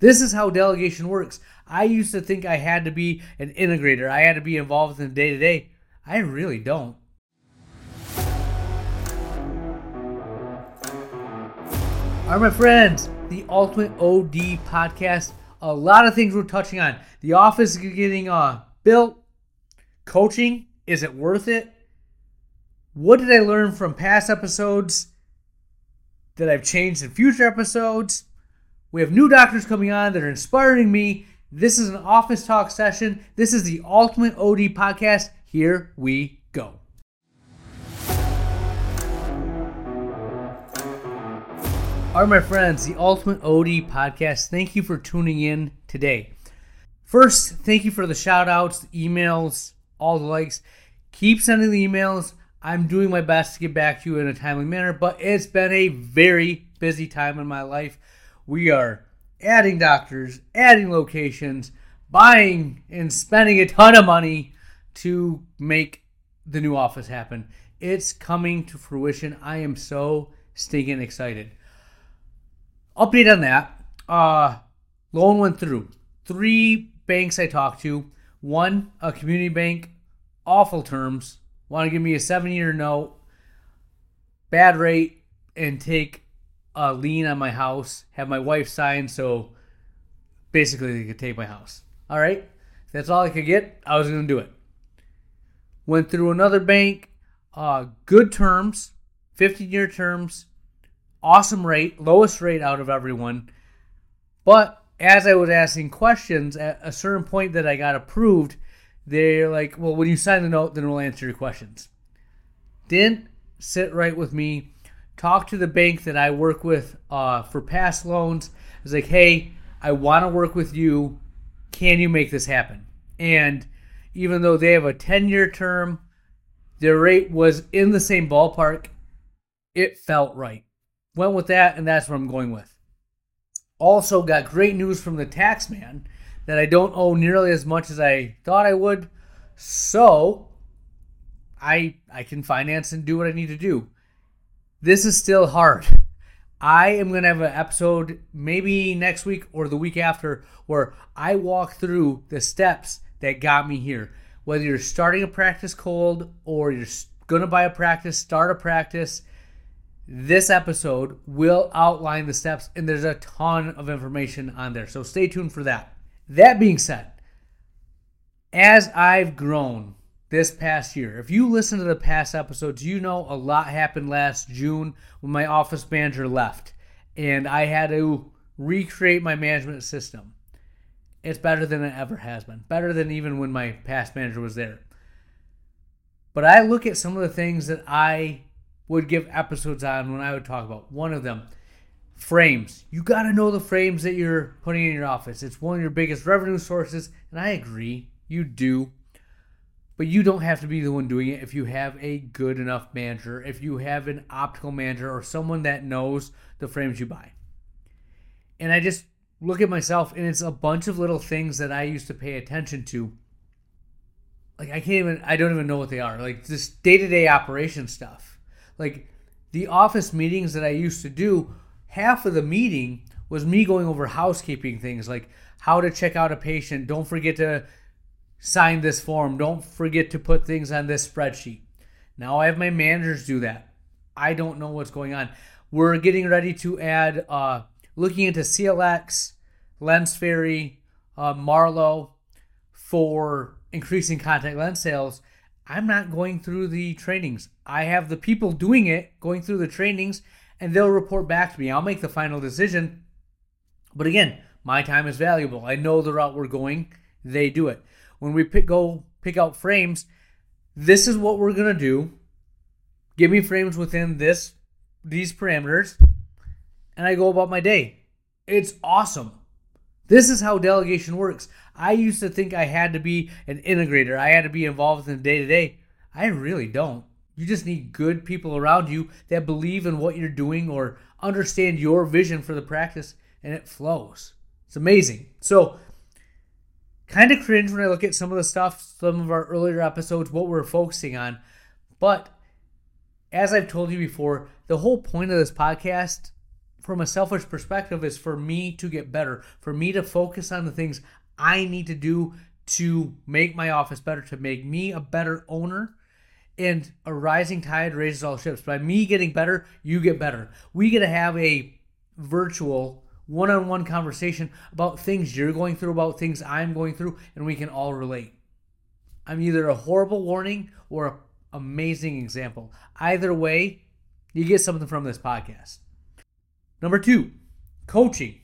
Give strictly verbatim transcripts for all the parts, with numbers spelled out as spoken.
This is how delegation works. I used to think I had to be an integrator. I had to be involved in the day-to-day. I really don't. All right, my friends, the Ultimate O D Podcast. A lot of things we're touching on. The office is getting uh, built. Coaching, is it worth it? What did I learn from past episodes that I've changed in future episodes? We have new doctors coming on that are inspiring me. This is an office talk session. This is the Ultimate O D Podcast. Here we go. All right, my friends, the Ultimate O D Podcast. Thank you for tuning in today. First, thank you for the shout outs, the emails, all the likes. Keep sending the emails. I'm doing my best to get back to you in a timely manner, but it's been a very busy time in my life. We are adding doctors, adding locations, buying and spending a ton of money to make the new office happen. It's coming to fruition. I am so stinking excited. Update on that. Uh, loan went through. Three banks I talked to. One, a community bank, awful terms. Want to give me a seven-year note, bad rate, and take a lien on my house, have my wife sign, so basically they could take my house. All right? If that's all I could get, I was going to do it. Went through another bank, uh, good terms, fifteen-year terms, awesome rate, lowest rate out of everyone. But as I was asking questions, at a certain point that I got approved, they're like, well, when you sign the note, then we'll answer your questions. Didn't sit right with me. Talked to the bank that I work with uh, for past loans. I was like, hey, I want to work with you. Can you make this happen? And even though they have a ten-year term, their rate was in the same ballpark. It felt right. Went with that, and that's what I'm going with. Also got great news from the tax man that I don't owe nearly as much as I thought I would. So I I can finance and do what I need to do. This is still hard. I am going to have an episode maybe next week or the week after where I walk through the steps that got me here. Whether you're starting a practice cold or you're going to buy a practice, start a practice, this episode will outline the steps, and there's a ton of information on there. So stay tuned for that. That being said, as I've grown this past year, if you listen to the past episodes, you know a lot happened last June when my office manager left, and I had to recreate my management system. It's better than it ever has been, better than even when my past manager was there. But I look at some of the things that I would give episodes on when I would talk about. One of them, frames. You got to know the frames that you're putting in your office. It's one of your biggest revenue sources, and I agree, you do. But you don't have to be the one doing it if you have a good enough manager, if you have an optical manager or someone that knows the frames you buy. And I just look at myself, and it's a bunch of little things that I used to pay attention to. Like, I can't even, I don't even know what they are. Like, this day-to-day operation stuff. Like, the office meetings that I used to do, half of the meeting was me going over housekeeping things, like how to check out a patient. Don't forget to sign this form. Don't forget to put things on this spreadsheet. Now I have my managers do that. I don't know what's going on. We're getting ready to add, uh, looking into C L X, LensFerry, uh, Marlowe for increasing contact lens sales. I'm not going through the trainings. I have the people doing it, going through the trainings, and they'll report back to me. I'll make the final decision. But again, my time is valuable. I know the route we're going. They do it. When we pick, go pick out frames, this is what we're going to do. Give me frames within this these parameters, and I go about my day. It's awesome. This is how delegation works. I used to think I had to be an integrator. I had to be involved in the day-to-day. I really don't. You just need good people around you that believe in what you're doing or understand your vision for the practice, and it flows. It's amazing. So, kind of cringe when I look at some of the stuff, some of our earlier episodes, what we're focusing on. But as I've told you before, the whole point of this podcast from a selfish perspective is for me to get better, for me to focus on the things I need to do to make my office better, to make me a better owner. And a rising tide raises all ships. By me getting better, you get better. We get to have a virtual one-on-one conversation about things you're going through, about things I'm going through, and we can all relate. I'm either a horrible warning or an amazing example. Either way, you get something from this podcast. Number two, coaching.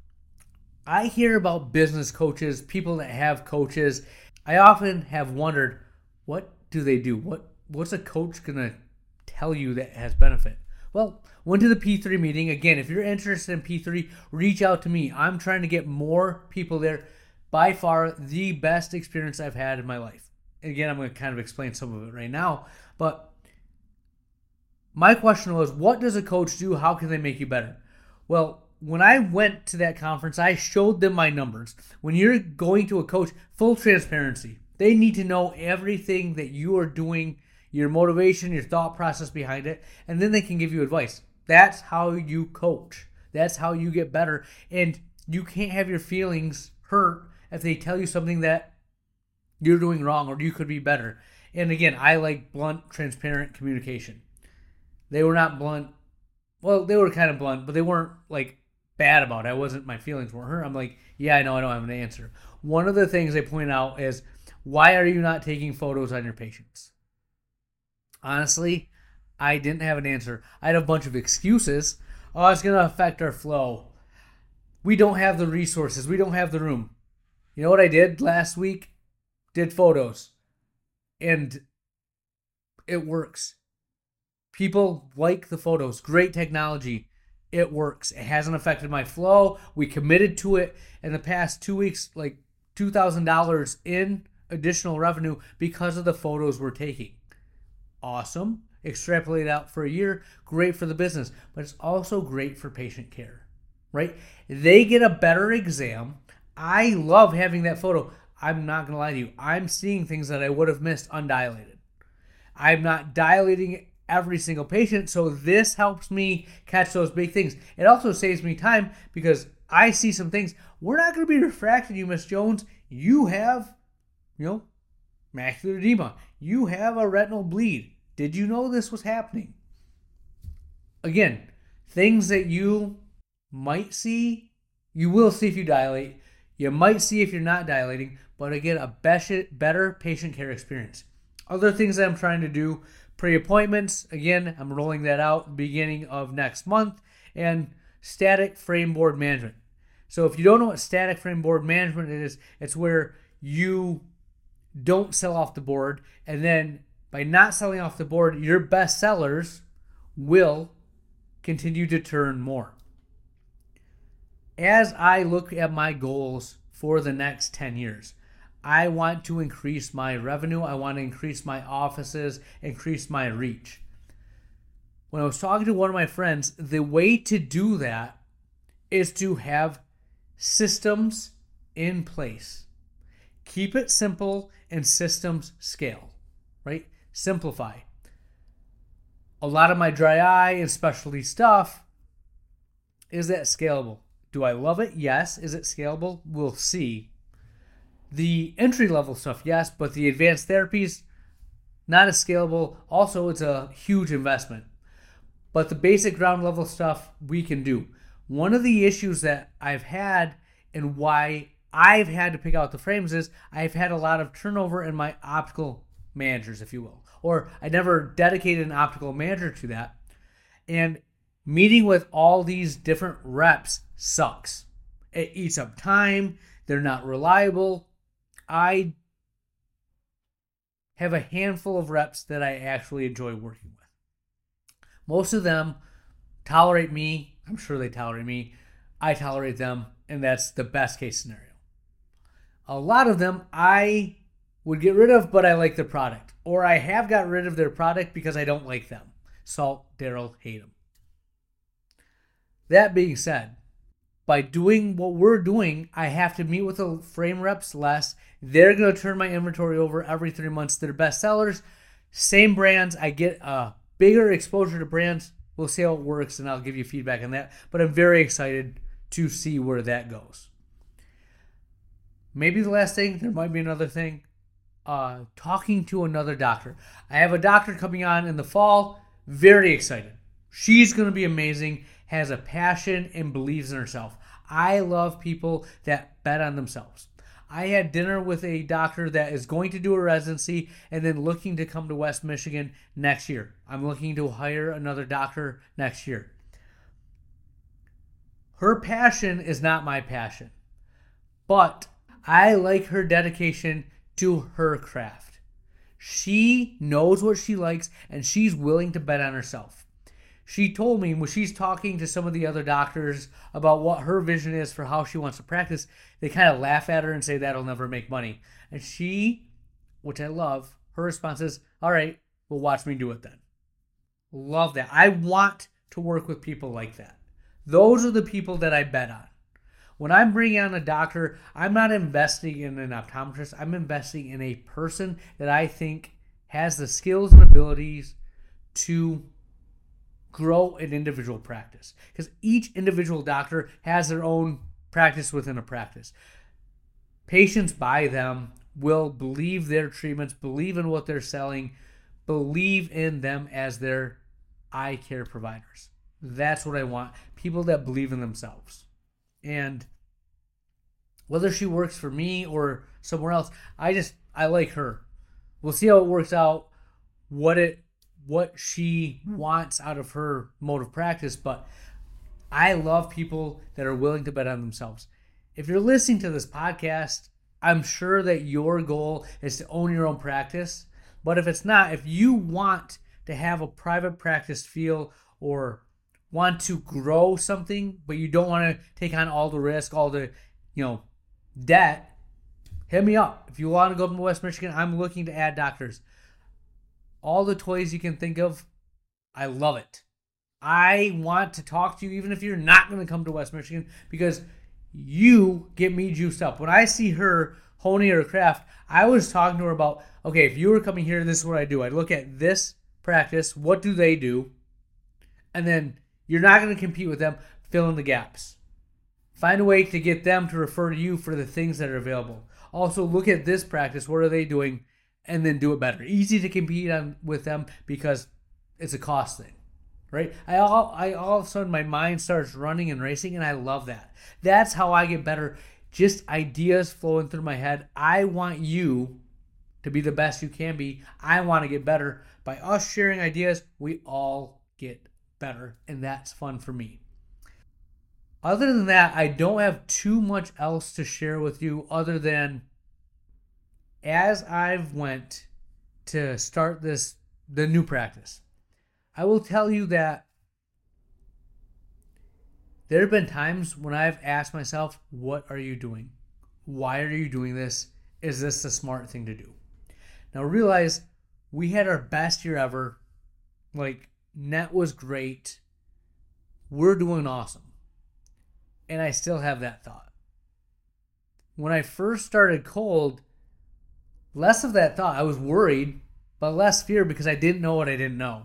I hear about business coaches, people that have coaches. I often have wondered, what do they do? What What's a coach going to tell you that has benefit? Well, went to the P three meeting. Again, if you're interested in P three, reach out to me. I'm trying to get more people there. By far, the best experience I've had in my life. Again, I'm going to kind of explain some of it right now. But my question was, what does a coach do? How can they make you better? Well, when I went to that conference, I showed them my numbers. When you're going to a coach, full transparency. They need to know everything that you are doing, your motivation, your thought process behind it, and then they can give you advice. That's how you coach. That's how you get better. And you can't have your feelings hurt if they tell you something that you're doing wrong or you could be better. And again, I like blunt, transparent communication. They were not blunt. Well, they were kind of blunt, but they weren't like bad about it. I wasn't, my feelings weren't hurt. I'm like, yeah, I know I don't have an answer. One of the things they point out is, why are you not taking photos on your patients? Honestly, I didn't have an answer. I had a bunch of excuses. Oh, it's going to affect our flow. We don't have the resources. We don't have the room. You know what I did last week? Did photos. And it works. People like the photos. Great technology. It works. It hasn't affected my flow. We committed to it in the past two weeks, like two thousand dollars in additional revenue because of the photos we're taking. Awesome. Extrapolate out for a year. Great for the business. But it's also great for patient care, right? They get a better exam. I love having that photo. I'm not going to lie to you. I'm seeing things that I would have missed undilated. I'm not dilating every single patient, so this helps me catch those big things. It also saves me time because I see some things. We're not going to be refracting you, Miss Jones. You have, you know, macular edema. You have a retinal bleed. Did you know this was happening? Again, things that you might see, you will see if you dilate. You might see if you're not dilating, but again, a better patient care experience. Other things that I'm trying to do, pre-appointments, again, I'm rolling that out beginning of next month, and static frame board management. So if you don't know what static frame board management is, it's where you don't sell off the board, and then by not selling off the board, your best sellers will continue to turn more. As I look at my goals for the next ten years, I want to increase my revenue. I want to increase my offices, increase my reach. When I was talking to one of my friends, the way to do that is to have systems in place. Keep it simple and systems scale, right? Simplify. A lot of my dry eye and specialty stuff, is that scalable? Do I love it? Yes. Is it scalable? We'll see. The entry-level stuff, yes, but the advanced therapies, not as scalable. Also, it's a huge investment. But the basic ground-level stuff, we can do. One of the issues that I've had and why I've had to pick out the frames is I've had a lot of turnover in my optical managers, if you will. Or I never dedicated an optical manager to that. And meeting with all these different reps sucks. It eats up time. They're not reliable. I have a handful of reps that I actually enjoy working with. Most of them tolerate me. I'm sure they tolerate me. I tolerate them, and that's the best case scenario. A lot of them I would get rid of, but I like their product. Or I have got rid of their product because I don't like them. Salt, Daryl, hate them. That being said, by doing what we're doing, I have to meet with the frame reps less. They're going to turn my inventory over every three months to their best sellers. Same brands. I get a bigger exposure to brands. We'll see how it works, and I'll give you feedback on that. But I'm very excited to see where that goes. Maybe the last thing, there might be another thing. Uh, talking to another doctor. I have a doctor coming on in the fall. Very excited. She's going to be amazing, has a passion, and believes in herself. I love people that bet on themselves. I had dinner with a doctor that is going to do a residency and then looking to come to West Michigan next year. I'm looking to hire another doctor next year. Her passion is not my passion, but I like her dedication to her craft. She knows what she likes and she's willing to bet on herself. She told me when she's talking to some of the other doctors about what her vision is for how she wants to practice, they kind of laugh at her and say that'll never make money. And she, which I love, her response is, all right, well, watch me do it then. Love that. I want to work with people like that. Those are the people that I bet on. When I'm bringing on a doctor, I'm not investing in an optometrist. I'm investing in a person that I think has the skills and abilities to grow an individual practice. Because each individual doctor has their own practice within a practice. Patients buy them, will believe their treatments, believe in what they're selling, believe in them as their eye care providers. That's what I want. People that believe in themselves. And whether she works for me or somewhere else, I just, I like her. We'll see how it works out, what it what she wants out of her mode of practice, but I love people that are willing to bet on themselves. If you're listening to this podcast, I'm sure that your goal is to own your own practice, but if it's not, if you want to have a private practice feel or want to grow something, but you don't want to take on all the risk, all the, you know, debt, hit me up. If you want to go up to West Michigan, I'm looking to add doctors. All the toys you can think of, I love it. I want to talk to you even if you're not going to come to West Michigan because you get me juiced up. When I see her honing her craft, I was talking to her about, okay, if you were coming here, this is what I do. I look at this practice, what do they do? And then you're not going to compete with them, fill in the gaps. Find a way to get them to refer to you for the things that are available. Also, look at this practice, what are they doing? And then do it better. Easy to compete on with them because it's a cost thing, right? I all I all of a sudden my mind starts running and racing, and I love that. That's how I get better. Just ideas flowing through my head. I want you to be the best you can be. I want to get better. By us sharing ideas, we all get better, and that's fun for me. Other than that, I don't have too much else to share with you other than as I've went to start this, the new practice, I will tell you that there have been times when I've asked myself, what are you doing? Why are you doing this? Is this the smart thing to do? Now realize we had our best year ever. Like, net was great. We're doing awesome. And I still have that thought. When I first started cold, less of that thought. I was worried, but less fear because I didn't know what I didn't know.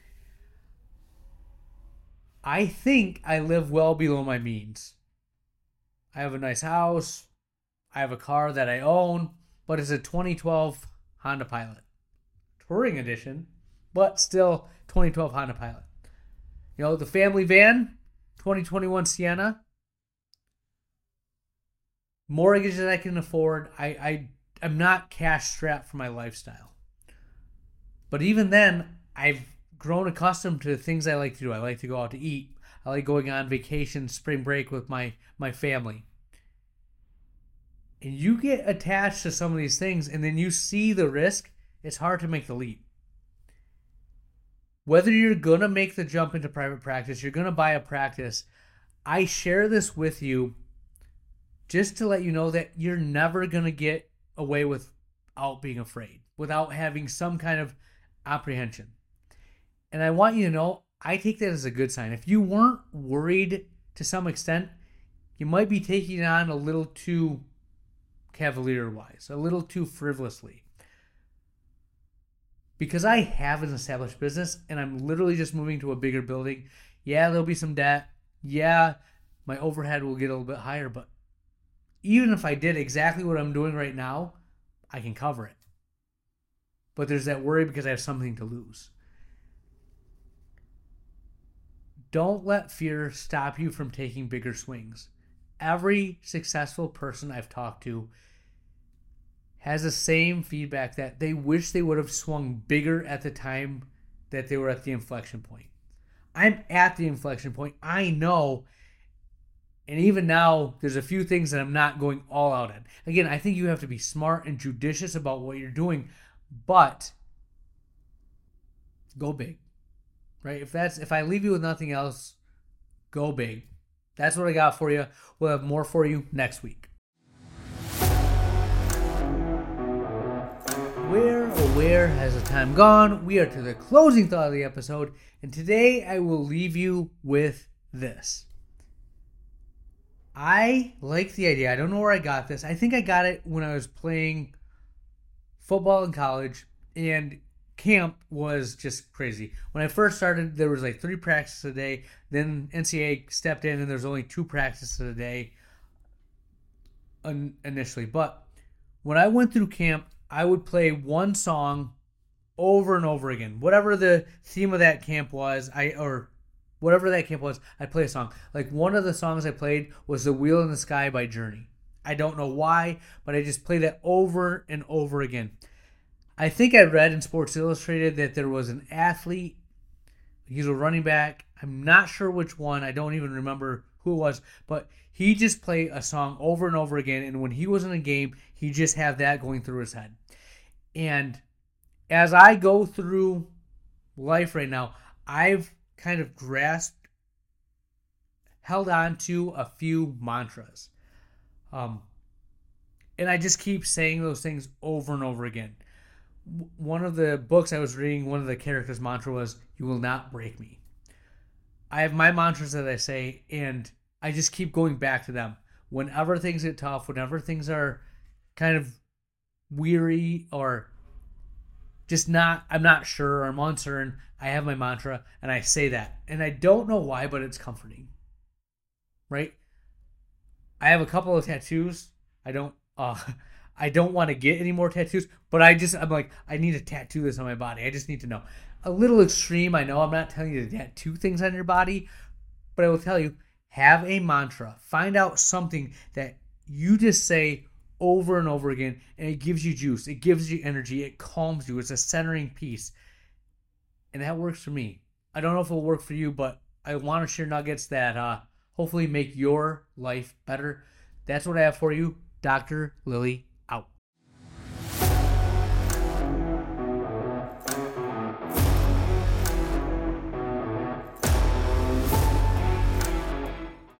I think I live well below my means. I have a nice house. I have a car that I own, but it's a twenty twelve Honda Pilot. Touring edition, but still twenty twelve Honda Pilot. You know, the family van, twenty twenty-one Sienna. Mortgage that I can afford. I, I I'm not cash strapped for my lifestyle. But even then, I've grown accustomed to the things I like to do. I like to go out to eat. I like going on vacation, spring break with my, my family. And you get attached to some of these things, and then you see the risk, it's hard to make the leap. Whether you're going to make the jump into private practice, you're going to buy a practice, I share this with you just to let you know that you're never going to get away without being afraid, without having some kind of apprehension. And I want you to know, I take that as a good sign. If you weren't worried to some extent, you might be taking it on a little too cavalier-wise, a little too frivolously. because I have an established business and I'm literally just moving to a bigger building, yeah, there'll be some debt. Yeah, my overhead will get a little bit higher, but even if I did exactly what I'm doing right now, I can cover it. But there's that worry because I have something to lose. Don't let fear stop you from taking bigger swings. Every successful person I've talked to has the same feedback that they wish they would have swung bigger at the time that they were at the inflection point. I'm at the inflection point. I know. And even now, there's a few things that I'm not going all out at. Again, I think you have to be smart and judicious about what you're doing, but go big, right? If that's if I leave you with nothing else, go big. That's what I got for you. We'll have more for you next week. Where, oh where has the time gone? We are to the closing thought of the episode, and today I will leave you with this. I like the idea. I don't know where I got this. I think I got it when I was playing football in college, and camp was just crazy. When I first started, there was like three practices a day. Then N C A A stepped in, and there's only two practices a day initially. But when I went through camp, I would play one song over and over again. Whatever the theme of that camp was, I or whatever that camp was, I'd play a song. Like one of the songs I played was The Wheel in the Sky by Journey. I don't know why, but I just played that over and over again. I think I read in Sports Illustrated that there was an athlete, he's a running back. I'm not sure which one. I don't even remember who it was, but he just played a song over and over again, and when he was in a game, he just had that going through his head. And as I go through life right now, I've kind of grasped, held on to a few mantras. Um, and I just keep saying those things over and over again. One of the books I was reading, one of the characters' mantra was, "You will not break me." I have my mantras that I say, and I just keep going back to them. Whenever things get tough, whenever things are kind of weary or just not, I'm not sure, or I'm uncertain, I have my mantra, and I say that. And I don't know why, but it's comforting. Right? I have a couple of tattoos. I don't, uh, I don't want to get any more tattoos, but I just, I'm like, I need to tattoo this on my body. I just need to know. A little extreme, I know. I'm not telling you to tattoo things on your body, but I will tell you, have a mantra. Find out something that you just say over and over again, and it gives you juice. It gives you energy. It calms you. It's a centering piece. And that works for me. I don't know if it'll work for you, but I want to share nuggets that uh, hopefully make your life better. That's what I have for you. Doctor Lily